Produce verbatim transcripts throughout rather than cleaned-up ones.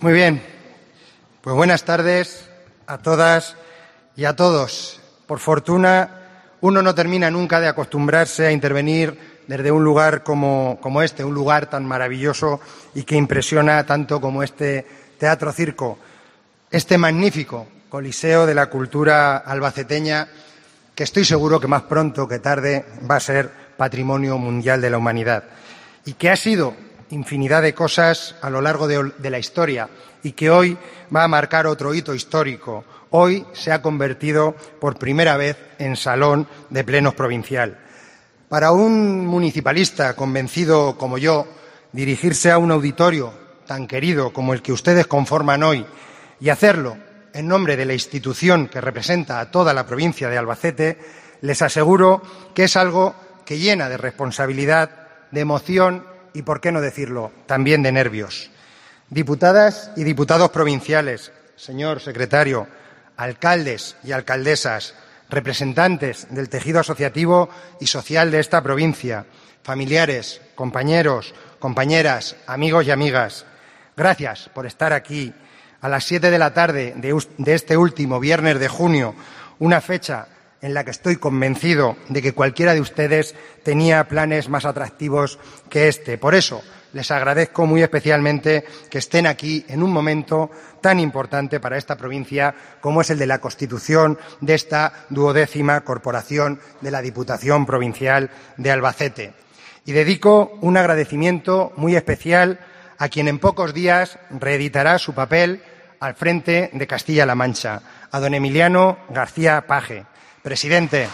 Muy bien, pues buenas tardes a todas y a todos. Por fortuna, uno no termina nunca de acostumbrarse a intervenir desde un lugar como, como este, un lugar tan maravilloso y que impresiona tanto como este Teatro Circo, este magnífico coliseo de la cultura albaceteña, que estoy seguro que más pronto que tarde va a ser patrimonio mundial de la humanidad y que ha sido infinidad de cosas a lo largo de, de la historia y que hoy va a marcar otro hito histórico. Hoy se ha convertido por primera vez en salón de plenos provincial. Para un municipalista convencido como yo, dirigirse a un auditorio tan querido como el que ustedes conforman hoy y hacerlo en nombre de la institución que representa a toda la provincia de Albacete, les aseguro que es algo que llena de responsabilidad, de emoción y, por qué no decirlo, también de nervios. Diputadas y diputados provinciales, señor secretario, alcaldes y alcaldesas, representantes del tejido asociativo y social de esta provincia, familiares, compañeros, compañeras, amigos y amigas, gracias por estar aquí a las siete de la tarde de este último viernes de junio, una fecha en la que estoy convencido de que cualquiera de ustedes tenía planes más atractivos que este. Por eso, les agradezco muy especialmente que estén aquí en un momento tan importante para esta provincia como es el de la constitución de esta duodécima corporación de la Diputación Provincial de Albacete. Y dedico un agradecimiento muy especial a quien en pocos días reeditará su papel al frente de Castilla-La Mancha, a don Emiliano García Paje. Presidente,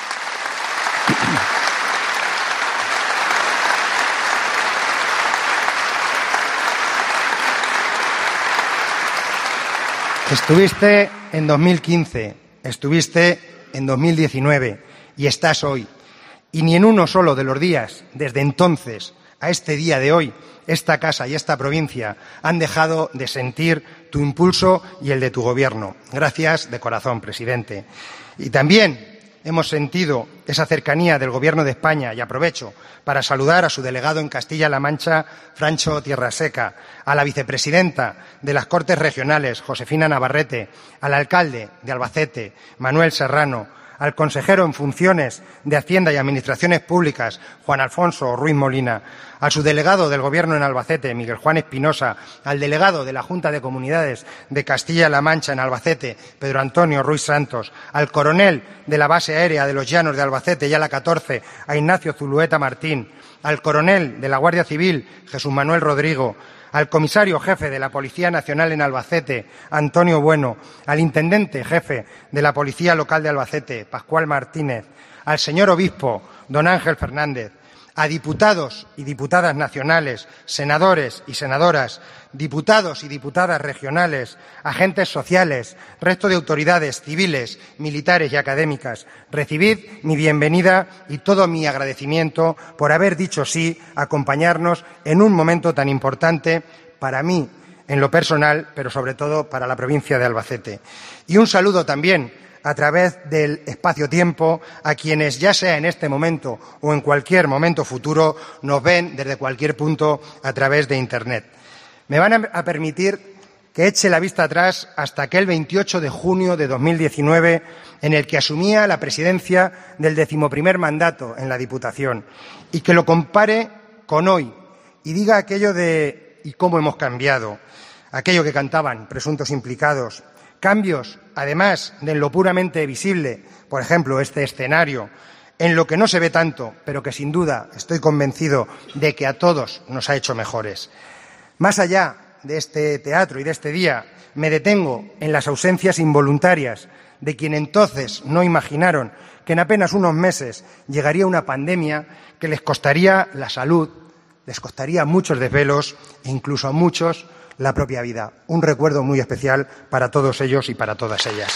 estuviste en dos mil quince, estuviste en dos mil diecinueve y estás hoy. Y ni en uno solo de los días, desde entonces a este día de hoy, esta casa y esta provincia han dejado de sentir tu impulso y el de tu gobierno. Gracias de corazón, presidente. Y también hemos sentido esa cercanía del Gobierno de España y aprovecho para saludar a su delegado en Castilla-La Mancha, Francho Tierraseca, a la vicepresidenta de las Cortes Regionales, Josefina Navarrete, al alcalde de Albacete, Manuel Serrano, al consejero en funciones de Hacienda y Administraciones Públicas, Juan Alfonso Ruiz Molina, al subdelegado del Gobierno en Albacete, Miguel Juan Espinosa, al delegado de la Junta de Comunidades de Castilla-La Mancha en Albacete, Pedro Antonio Ruiz Santos, al coronel de la base aérea de los Llanos de Albacete y a la catorce, a Ignacio Zulueta Martín, al coronel de la Guardia Civil, Jesús Manuel Rodrigo, al comisario jefe de la Policía Nacional en Albacete, Antonio Bueno, al intendente jefe de la Policía Local de Albacete, Pascual Martínez, al señor obispo, don Ángel Fernández, a diputados y diputadas nacionales, senadores y senadoras, diputados y diputadas regionales, agentes sociales, resto de autoridades civiles, militares y académicas, recibid mi bienvenida y todo mi agradecimiento por haber dicho sí a acompañarnos en un momento tan importante para mí, en lo personal, pero sobre todo para la provincia de Albacete. Y un saludo también a través del espacio-tiempo a quienes, ya sea en este momento o en cualquier momento futuro, nos ven desde cualquier punto a través de Internet. Me van a permitir que eche la vista atrás hasta aquel veintiocho de junio de dos mil diecinueve, en el que asumía la presidencia del decimoprimer mandato en la Diputación, y que lo compare con hoy y diga aquello de «¿y cómo hemos cambiado?», aquello que cantaban presuntos implicados. Cambios, además de en lo puramente visible, por ejemplo, este escenario, en lo que no se ve tanto, pero que sin duda estoy convencido de que a todos nos ha hecho mejores. Más allá de este teatro y de este día, me detengo en las ausencias involuntarias de quienes entonces no imaginaron que en apenas unos meses llegaría una pandemia que les costaría la salud, les costaría muchos desvelos e incluso a muchos la propia vida. Un recuerdo muy especial para todos ellos y para todas ellas.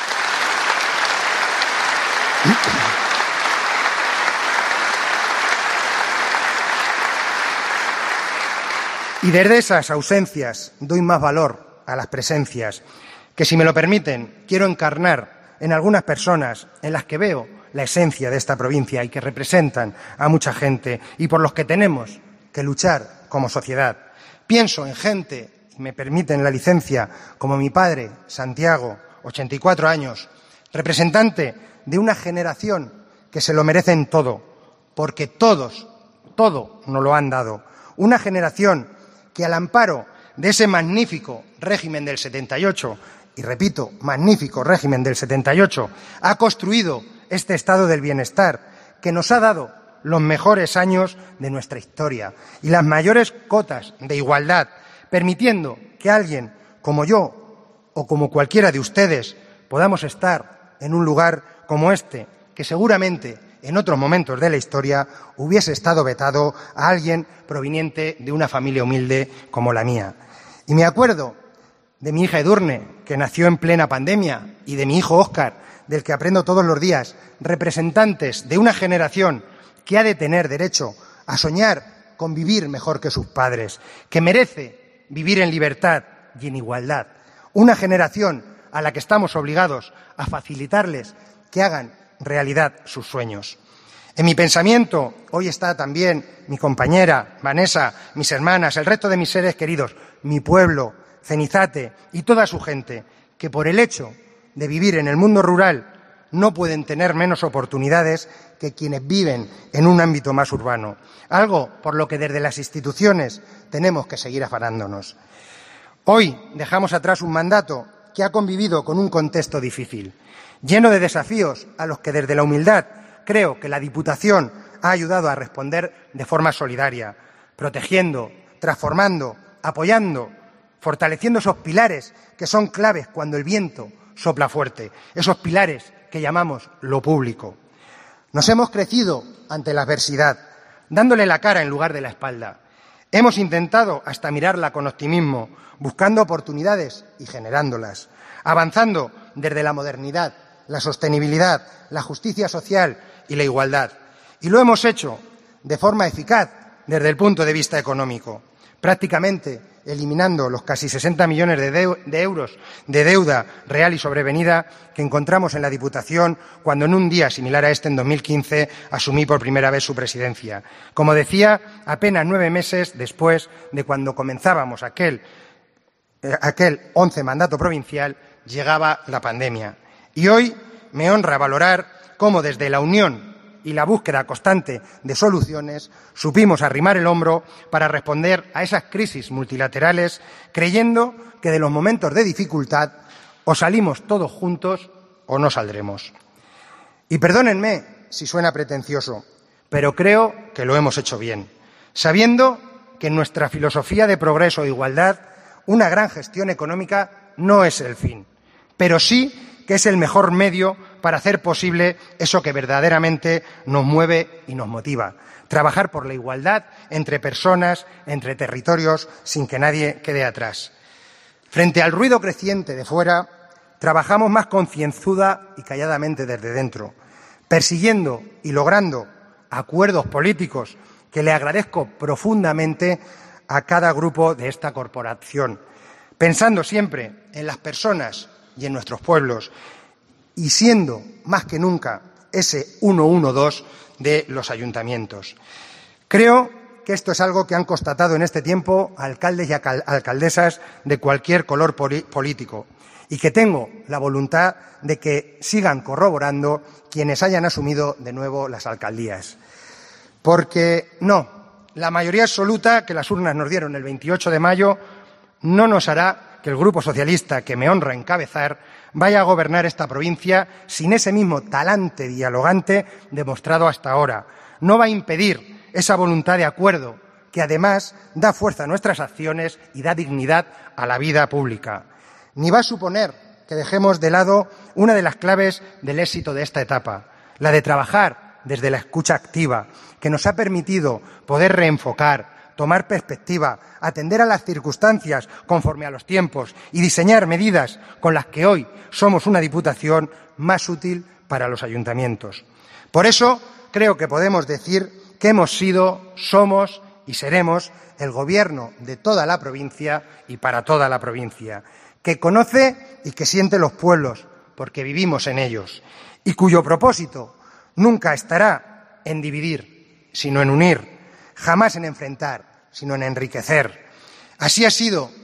Y desde esas ausencias doy más valor a las presencias, que, si me lo permiten, quiero encarnar en algunas personas en las que veo la esencia de esta provincia y que representan a mucha gente y por los que tenemos que luchar como sociedad. Pienso en gente si me permiten la licencia, como mi padre, Santiago, ochenta y cuatro años, representante de una generación que se lo merecen todo, porque todos, todo nos lo han dado. Una generación que al amparo de ese magnífico régimen del setenta y ocho, y repito, magnífico régimen del setenta y ocho, ha construido este estado del bienestar que nos ha dado los mejores años de nuestra historia y las mayores cotas de igualdad, permitiendo que alguien como yo o como cualquiera de ustedes podamos estar en un lugar como este, que seguramente en otros momentos de la historia hubiese estado vetado a alguien proveniente de una familia humilde como la mía. Y me acuerdo de mi hija Edurne, que nació en plena pandemia, y de mi hijo Óscar, del que aprendo todos los días, representantes de una generación que ha de tener derecho a soñar con vivir mejor que sus padres, que merece vivir en libertad y en igualdad. Una generación a la que estamos obligados a facilitarles que hagan realidad sus sueños. En mi pensamiento hoy está también mi compañera Vanessa, mis hermanas, el resto de mis seres queridos, mi pueblo, Cenizate y toda su gente, que por el hecho de vivir en el mundo rural no pueden tener menos oportunidades que quienes viven en un ámbito más urbano, algo por lo que desde las instituciones tenemos que seguir afanándonos. Hoy dejamos atrás un mandato que ha convivido con un contexto difícil, lleno de desafíos a los que desde la humildad creo que la Diputación ha ayudado a responder de forma solidaria, protegiendo, transformando, apoyando, fortaleciendo esos pilares que son claves cuando el viento sopla fuerte, esos pilares que llamamos lo público. Nos hemos crecido ante la adversidad, dándole la cara en lugar de la espalda. Hemos intentado hasta mirarla con optimismo, buscando oportunidades y generándolas, avanzando desde la modernidad, la sostenibilidad, la justicia social y la igualdad. Y lo hemos hecho de forma eficaz desde el punto de vista económico, prácticamente eliminando los casi sesenta millones de, de, de euros de deuda real y sobrevenida que encontramos en la Diputación cuando en un día similar a este, en dos mil quince, asumí por primera vez su presidencia. Como decía, apenas nueve meses después de cuando comenzábamos aquel, eh, aquel once mandato provincial, llegaba la pandemia. Y hoy me honra valorar cómo desde la unión y la búsqueda constante de soluciones supimos arrimar el hombro para responder a esas crisis multilaterales, creyendo que de los momentos de dificultad o salimos todos juntos o no saldremos. Y perdónenme si suena pretencioso, pero creo que lo hemos hecho bien, sabiendo que en nuestra filosofía de progreso e igualdad una gran gestión económica no es el fin, pero sí que es el mejor medio para hacer posible eso que verdaderamente nos mueve y nos motiva. Trabajar por la igualdad entre personas, entre territorios, sin que nadie quede atrás. Frente al ruido creciente de fuera, trabajamos más concienzuda y calladamente desde dentro, persiguiendo y logrando acuerdos políticos que le agradezco profundamente a cada grupo de esta corporación, pensando siempre en las personas y en nuestros pueblos, y siendo más que nunca ese ciento doce de los ayuntamientos. Creo que esto es algo que han constatado en este tiempo alcaldes y alcaldesas de cualquier color político, y que tengo la voluntad de que sigan corroborando quienes hayan asumido de nuevo las alcaldías. Porque no, la mayoría absoluta que las urnas nos dieron el veintiocho de mayo no nos hará que el Grupo Socialista, que me honra encabezar, vaya a gobernar esta provincia sin ese mismo talante dialogante demostrado hasta ahora. No va a impedir esa voluntad de acuerdo que, además, da fuerza a nuestras acciones y da dignidad a la vida pública. Ni va a suponer que dejemos de lado una de las claves del éxito de esta etapa, la de trabajar desde la escucha activa, que nos ha permitido poder reenfocar, tomar perspectiva, atender a las circunstancias conforme a los tiempos y diseñar medidas con las que hoy somos una Diputación más útil para los ayuntamientos. Por eso creo que podemos decir que hemos sido, somos y seremos el Gobierno de toda la provincia y para toda la provincia, que conoce y que siente los pueblos, porque vivimos en ellos, y cuyo propósito nunca estará en dividir, sino en unir, jamás en enfrentar, sino en enriquecer. Así ha sido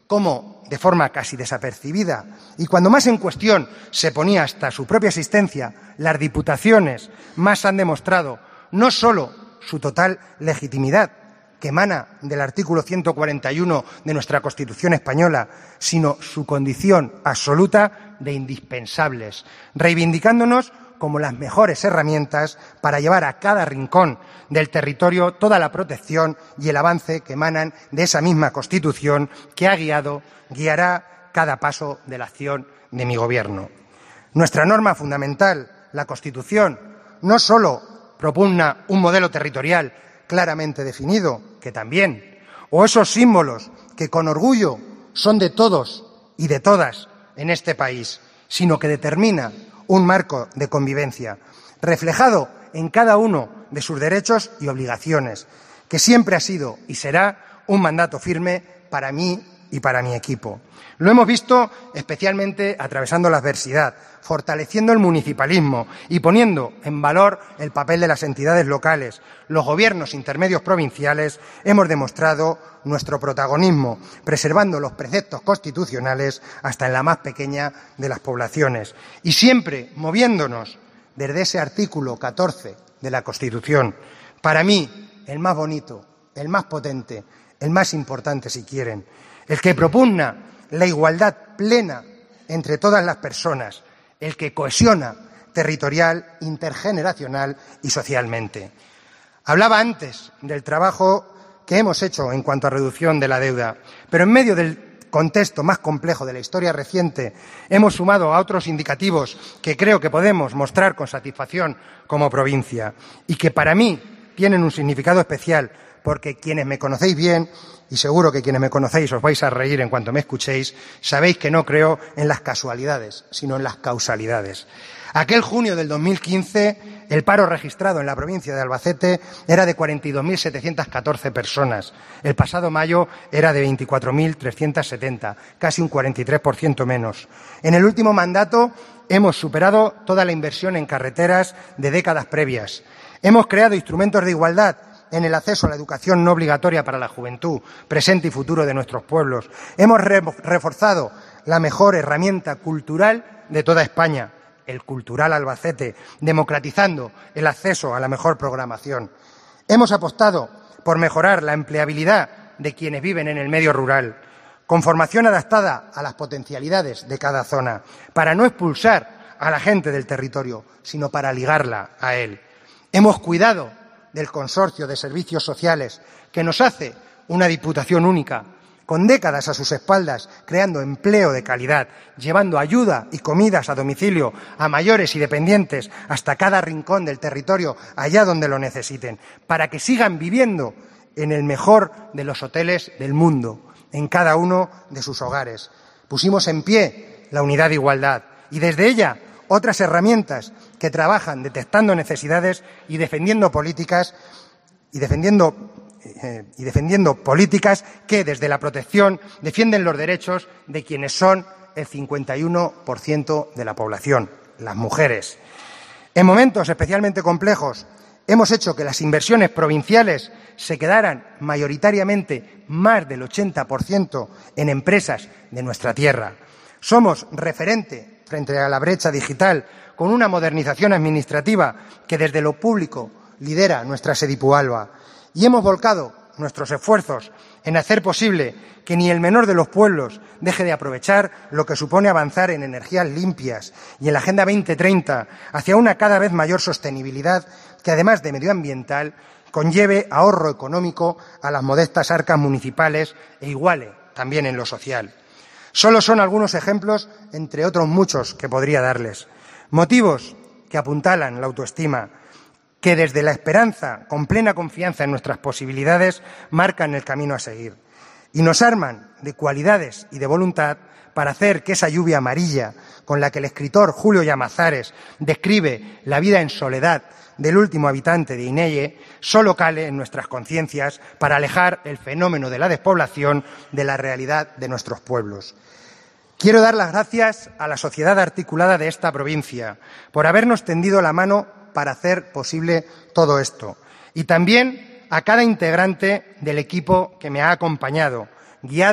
cómo, de forma casi desapercibida, y cuando más en cuestión se ponía hasta su propia existencia, las diputaciones más han demostrado no solo su total legitimidad, que emana del artículo ciento cuarenta y uno de nuestra Constitución española, sino su condición absoluta de indispensables, reivindicándonos como las mejores herramientas para llevar a cada rincón del territorio toda la protección y el avance que emanan de esa misma Constitución que ha guiado, guiará cada paso de la acción de mi Gobierno. Nuestra norma fundamental, la Constitución, no solo propugna un modelo territorial claramente definido, que también, o esos símbolos que con orgullo son de todos y de todas en este país, sino que determina un marco de convivencia, reflejado en cada uno de sus derechos y obligaciones, que siempre ha sido y será un mandato firme para mí y para mi equipo. Lo hemos visto especialmente atravesando la adversidad, fortaleciendo el municipalismo y poniendo en valor el papel de las entidades locales. Los gobiernos intermedios provinciales hemos demostrado nuestro protagonismo, preservando los preceptos constitucionales hasta en la más pequeña de las poblaciones y siempre moviéndonos desde ese artículo catorce de la Constitución. Para mí, el más bonito, el más potente, el más importante, si quieren, el que propugna la igualdad plena entre todas las personas, el que cohesiona territorial, intergeneracional y socialmente. Hablaba antes del trabajo que hemos hecho en cuanto a reducción de la deuda, pero en medio del contexto más complejo de la historia reciente hemos sumado a otros indicativos que creo que podemos mostrar con satisfacción como provincia y que para mí tienen un significado especial, porque quienes me conocéis bien, y seguro que quienes me conocéis os vais a reír en cuanto me escuchéis, sabéis que no creo en las casualidades, sino en las causalidades. Aquel junio del dos mil quince, el paro registrado en la provincia de Albacete era de cuarenta y dos mil setecientas catorce personas. El pasado mayo era de veinticuatro mil trescientas setenta, casi un cuarenta y tres por ciento menos. En el último mandato hemos superado toda la inversión en carreteras de décadas previas. Hemos creado instrumentos de igualdad en el acceso a la educación no obligatoria para la juventud, presente y futuro de nuestros pueblos. Hemos re- reforzado la mejor herramienta cultural de toda España, el Cultural Albacete, democratizando el acceso a la mejor programación. Hemos apostado por mejorar la empleabilidad de quienes viven en el medio rural, con formación adaptada a las potencialidades de cada zona, para no expulsar a la gente del territorio, sino para ligarla a él. Hemos cuidado del Consorcio de Servicios Sociales, que nos hace una Diputación única, con décadas a sus espaldas, creando empleo de calidad, llevando ayuda y comidas a domicilio a mayores y dependientes hasta cada rincón del territorio, allá donde lo necesiten, para que sigan viviendo en el mejor de los hoteles del mundo, en cada uno de sus hogares. Pusimos en pie la unidad de igualdad y desde ella otras herramientas que trabajan detectando necesidades y defendiendo políticas y defendiendo eh, y defendiendo políticas que desde la protección defienden los derechos de quienes son el cincuenta y uno por ciento de la población, las mujeres. En momentos especialmente complejos hemos hecho que las inversiones provinciales se quedaran mayoritariamente más del ochenta por ciento en empresas de nuestra tierra. Somos referente frente a la brecha digital, con una modernización administrativa que desde lo público lidera nuestra Sedipu Alba. Y hemos volcado nuestros esfuerzos en hacer posible que ni el menor de los pueblos deje de aprovechar lo que supone avanzar en energías limpias y en la Agenda veinte treinta hacia una cada vez mayor sostenibilidad que, además de medioambiental, conlleve ahorro económico a las modestas arcas municipales e iguale también en lo social. Solo son algunos ejemplos, entre otros muchos que podría darles. Motivos que apuntalan la autoestima, que desde la esperanza, con plena confianza en nuestras posibilidades, marcan el camino a seguir. Y nos arman de cualidades y de voluntad para hacer que esa lluvia amarilla con la que el escritor Julio Llamazares describe la vida en soledad del último habitante de Ineye solo cale en nuestras conciencias para alejar el fenómeno de la despoblación de la realidad de nuestros pueblos. Quiero dar las gracias a la sociedad articulada de esta provincia por habernos tendido la mano para hacer posible todo esto y también a cada integrante del equipo que me ha acompañado, guiado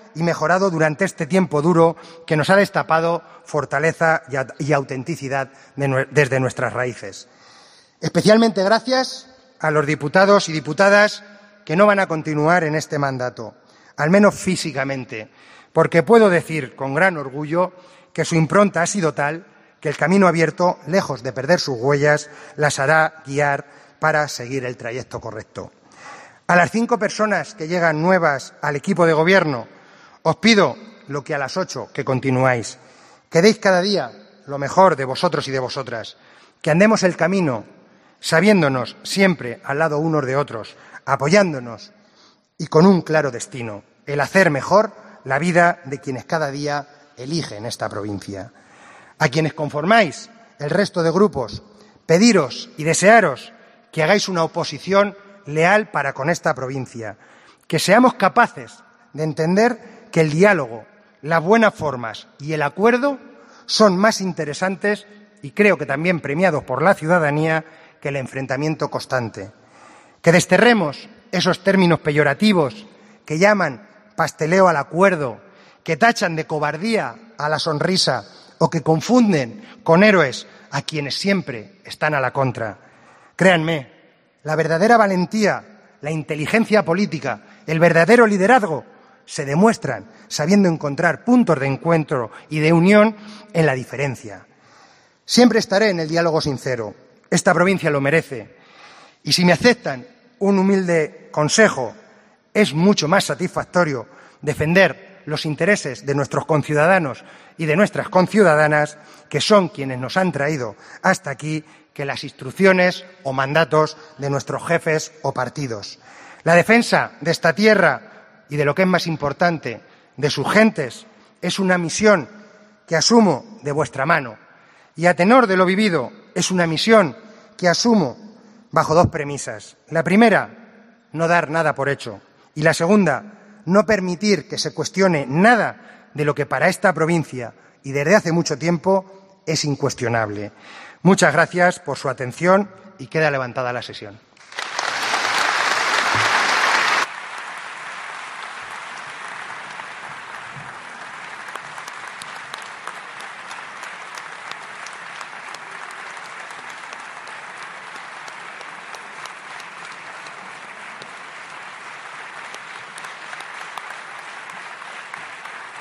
y mejorado durante este tiempo duro que nos ha destapado fortaleza y autenticidad desde nuestras raíces. Especialmente gracias a los diputados y diputadas que no van a continuar en este mandato, al menos físicamente, porque puedo decir con gran orgullo que su impronta ha sido tal que el camino abierto, lejos de perder sus huellas, las hará guiar para seguir el trayecto correcto. A las cinco personas que llegan nuevas al equipo de gobierno, os pido lo que a las ocho que continuáis, que deis cada día lo mejor de vosotros y de vosotras, que andemos el camino sabiéndonos siempre al lado unos de otros, apoyándonos y con un claro destino, el hacer mejor la vida de quienes cada día eligen esta provincia. A quienes conformáis el resto de grupos, pediros y desearos que hagáis una oposición leal para con esta provincia, que seamos capaces de entender que el diálogo, las buenas formas y el acuerdo son más interesantes y creo que también premiados por la ciudadanía que el enfrentamiento constante. Que desterremos esos términos peyorativos que llaman pasteleo al acuerdo, que tachan de cobardía a la sonrisa o que confunden con héroes a quienes siempre están a la contra. Créanme, la verdadera valentía, la inteligencia política, el verdadero liderazgo se demuestran sabiendo encontrar puntos de encuentro y de unión en la diferencia. Siempre estaré en el diálogo sincero. Esta provincia lo merece. Y si me aceptan un humilde consejo, es mucho más satisfactorio defender los intereses de nuestros conciudadanos y de nuestras conciudadanas, que son quienes nos han traído hasta aquí, que las instrucciones o mandatos de nuestros jefes o partidos. La defensa de esta tierra y de lo que es más importante, de sus gentes, es una misión que asumo de vuestra mano. Y a tenor de lo vivido, es una misión que asumo bajo dos premisas. La primera, no dar nada por hecho. Y la segunda, no permitir que se cuestione nada de lo que para esta provincia y desde hace mucho tiempo es incuestionable. Muchas gracias por su atención y queda levantada la sesión.